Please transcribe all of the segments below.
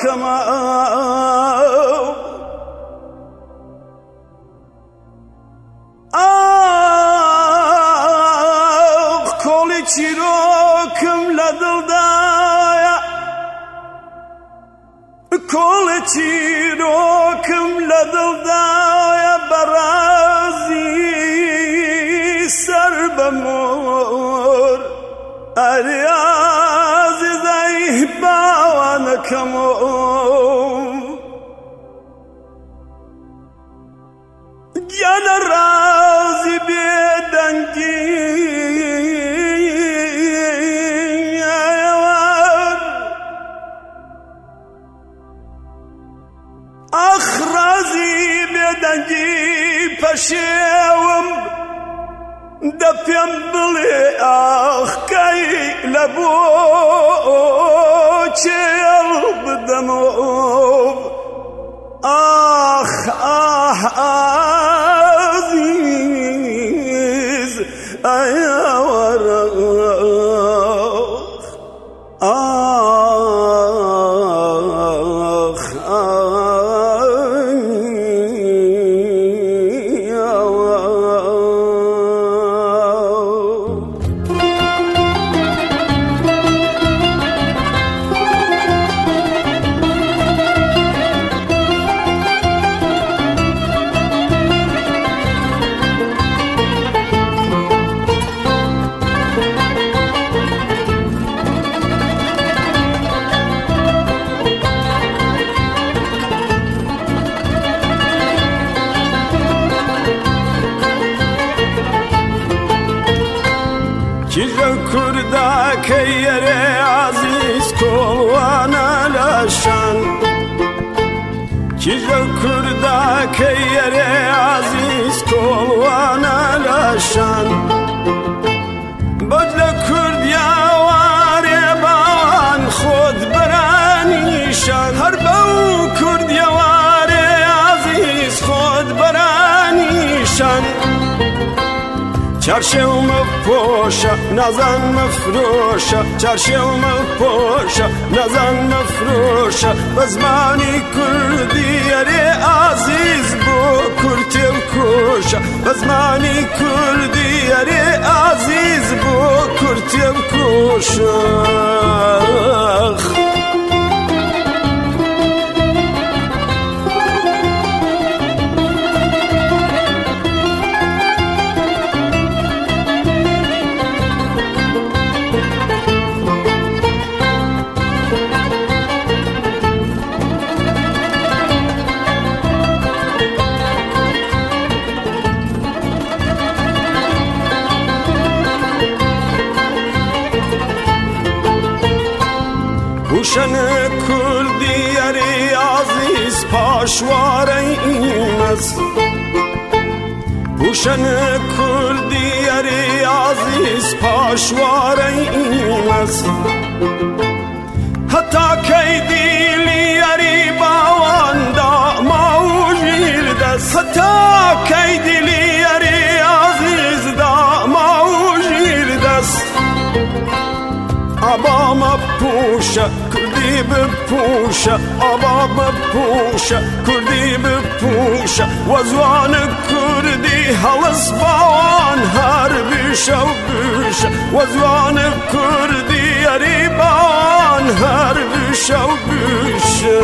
کما کۆڵی چیرۆکم لە دڵدایە کۆڵی چیرۆکم لە دڵدایە بەڕازی سەر بەمۆر ئەریازی دای باوانەکەم گیانە ڕازی بێدەنگی پەشێوم دە پێم بڵێ ئاخکەی لە بۆ چێڵ بدەمەوە ئاخ ئازیز ئەیاوەرە کیژە کوردەکەی یەرێ عەزیز کۆڵوانە لە شان کیژە کوردەکەی یەرێ عەزیز کۆڵوانە لە شان بەد لە کوردیاوارێ باوان خۆت بەرانیشان هەر بەو کوردیاوارێ عەزیز خۆت بەرانیشان چارشێو مەپۆشە نازان مەفرۆشە چارشێو مەپۆشە نازان مەفرۆشە بە زمانی کوردی یەرێ ئازیز بۆ کورتێ و کۆشە بە زمانی کوردی یەرێ ئازیز بۆ کورتێ و کۆشە پوشەنە کوردی یەرێ عەزیز پاشوارەی ئیمەست پوشەنە کوردی یەرێ عەزیز پاشوارەی ئیمەست هەتا کەی دیلی یەری باواندا ماوژیر دەست هەتا کەی دیلی یەری عەزیزدا ماوژیر دەست ئابا مەپوشە کوردی بپوشە ئابا مەپوشە کوردی بپوشە وە زوانە کوردی هەڵس باوان هەر بیشە و بیشە وە زوانە کوردی یەری باوان هەر بیشە و بیشە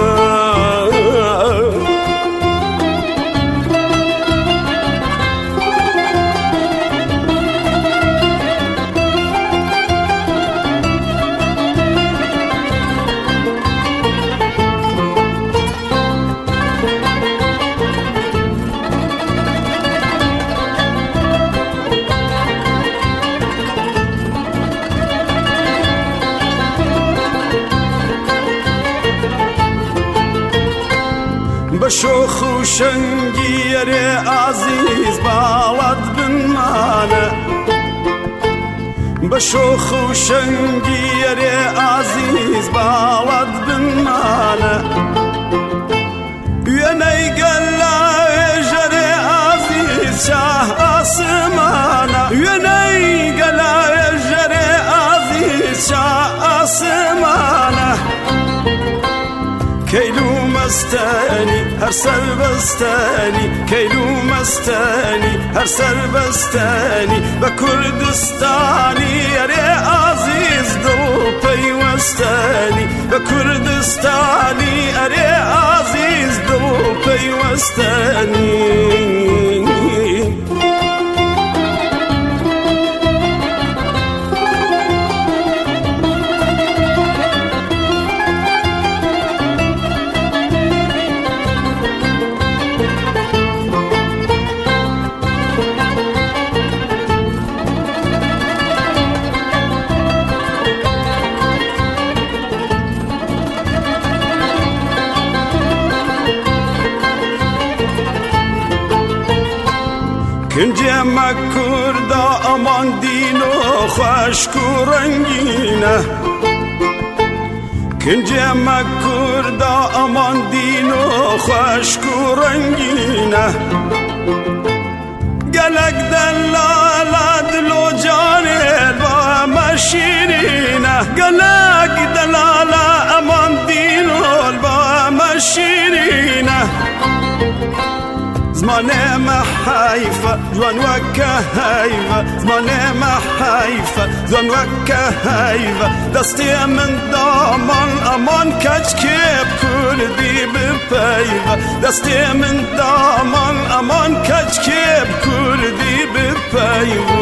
بەشۆخ و شەنگی یەرێ ئازیز باڵات بنمانە بەشۆخ و شەنگی یەرێ ئازیز باڵات بنمانە وێنەی گەلای ژەرێ ئازیز شاه ئاسمانە وێنەی گەلای ژەرێ ئازیز شاه ئاسمانە بستنی هر سر بستنی کیلو مستنی هر سر بستنی به کردستانی اره عزیز دو پیوستنی به کردستانی اره عزیز دو پیوستنی کنجه مکردا امان دین و خشک و رنگینه کنجه مکردا امان دین و خشک و رنگینه گلک دلالا دلو جانه با مشیرینه گلک دلالا امان دین و با مشیرینه زمانه ما حیفه جوان وکه حیفه زمانه ما حیفه جوان وکه حیفه دستی من دامان امان کچ کب کردی بپیوه دستی من دامان امان کچ کب کردی بپیوه